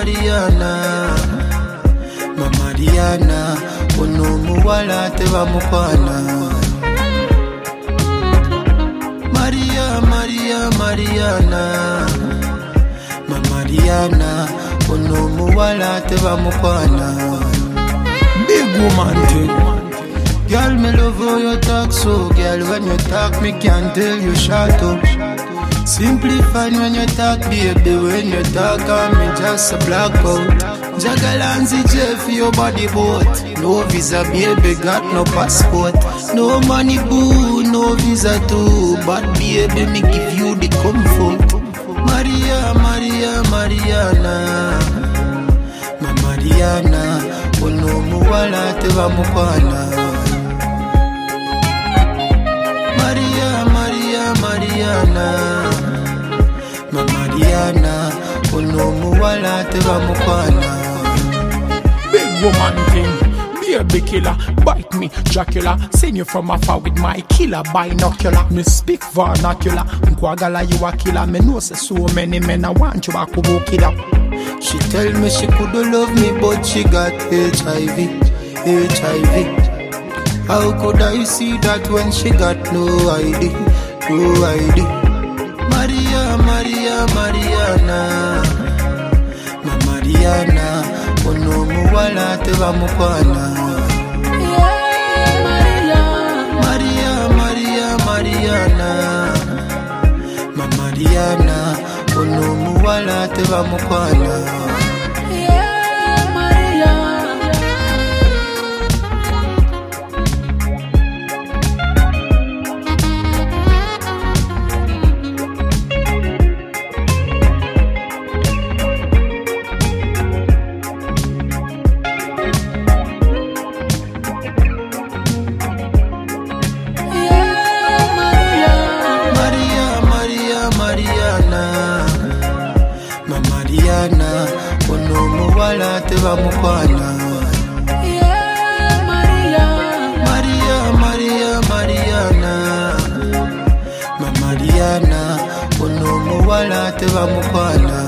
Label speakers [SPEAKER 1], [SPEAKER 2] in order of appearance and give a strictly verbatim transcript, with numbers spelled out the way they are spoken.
[SPEAKER 1] Mariana, Ma Mariana, ono muwala teba mukwana. Maria, Maria, Mariana, Ma Mariana, ono muwala teba mukwana. Big woman thing. Girl, me love how you talk so. Girl, when you talk, me can't tell you shut up. Simply fine when you talk, baby. When you talk, I'm just a blackout. Jagalanzi J for your body boat. No visa, baby, got no passport. No money, boo, no visa too. But baby, me give you the comfort. Maria, Maria, Mariana, Ma Mariana, ono muwala teba mukwana. Maria, Maria, Mariana, Ma Mariana, ono muwala teba mukwana.
[SPEAKER 2] Big woman thing, baby killer, bite me, Dracula. Send you from afar with my killer binocular. Me speak vernacular, Nkwagala you a killer. Me know say so many men I want you a kubo killer.
[SPEAKER 1] She tell me she could love me, but she got H I V, H I V. How could I see that when she got no I D, no I D? Maria, Maria, Mariana, Ma Mariana, ono muwala teba mukwana. Maria, Maria, Mariana, Ma Mariana, ono muwala teba mukwana. Ma Mariana, ono muwala teba mukwana. Maria, Maria, Mariana, Ma Mariana, ono muwala teba mukwana.